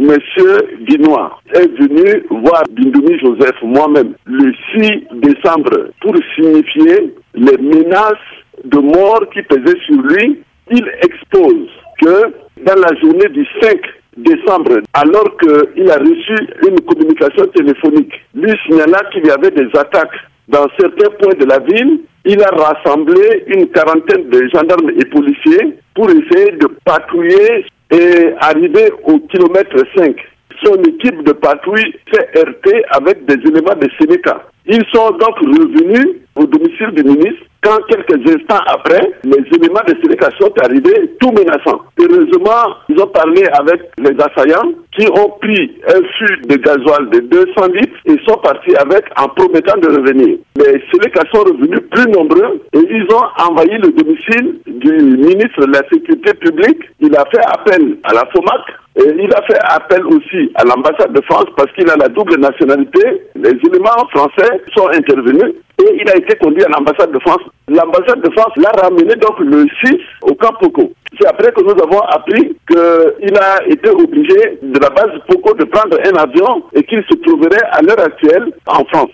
Monsieur Guinois est venu voir Bindoumi Joseph, moi-même, le 6 décembre pour signifier les menaces de mort qui pesaient sur lui. Il expose que dans la journée du 5 décembre, alors qu'il a reçu une communication téléphonique, lui signala qu'il y avait des attaques dans certains points de la ville. Il a rassemblé une quarantaine de gendarmes et policiers pour essayer de patrouiller et arriver au kilomètre 5. Son équipe de patrouille s'est heurtée avec des éléments de Sénéca. Ils sont donc revenus au domicile du ministre quand quelques instants après, les éléments de Sénéca sont arrivés tout menaçants. Heureusement, ils ont parlé avec les assaillants qui ont pris un fût de gasoil de 200 litres et sont partis avec en promettant de revenir. Les Sénéca sont revenus plus nombreux et ils ont envahi le domicile du ministre de la Sécurité publique. Il a fait appel à la FOMAC. Et il a fait appel aussi à l'ambassade de France parce qu'il a la double nationalité. Les éléments français sont intervenus et il a été conduit à l'ambassade de France. L'ambassade de France l'a ramené donc le 6 au camp Poko. C'est après que nous avons appris qu'il a été obligé de la base Poko de prendre un avion et qu'il se trouverait à l'heure actuelle en France.